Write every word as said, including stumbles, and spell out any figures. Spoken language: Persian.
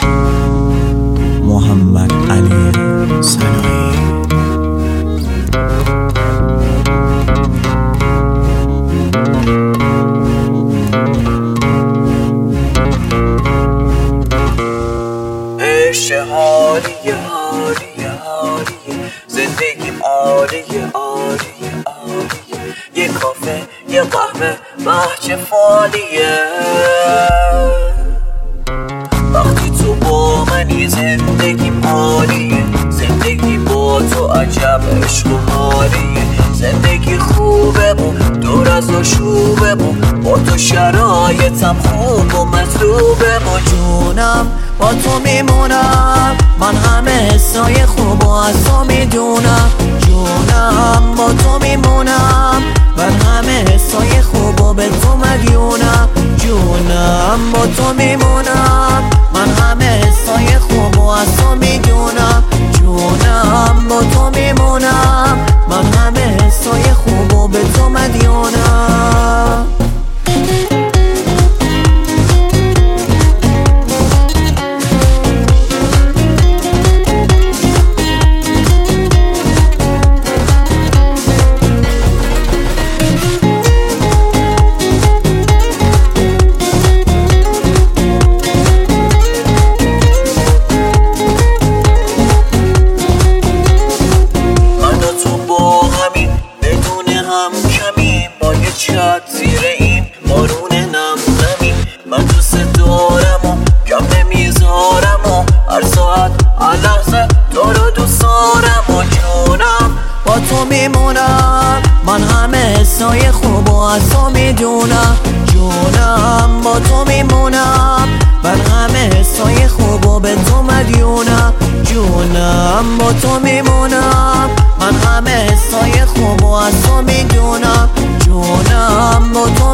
محمد علی سنایی. عشق حالیه حالیه حالیه، زندگیم عالیه عالیه عالیه، یه کافه یه قهوه بحچه فالیه. وقتی تو با منی زندگیم عالیه، زندگی با تو عجب عشق و حالیه. زندگی خوبه و دور از آشوبه و با تو شرایطم خوب و مطلوبه و جونم با تو میمونم، من همه حسای خوب و از تو میدونم. جونم با تو میمونم، من همه حسای خوب و به تو مدیونم. جونم با تو میمونم، من همه حسای خوب و از تو میدونم. جونم با تو میمونم، من همه حسای خوب و به تو مدیونم. چت زیر این بارون نم نمی، من دوست دارم و کم نمیذارم و هر ساعت هر لحظه تو رو دوست دارم. و جونم با تو میمونم، من همه حسای خوب و از تو میدونم. جونم با تو میمونم، من همه حسای خوب و به تو مدیونم. جونم با تو میمونم، من همه حسای خوب و از تو میدونم. جونم با تو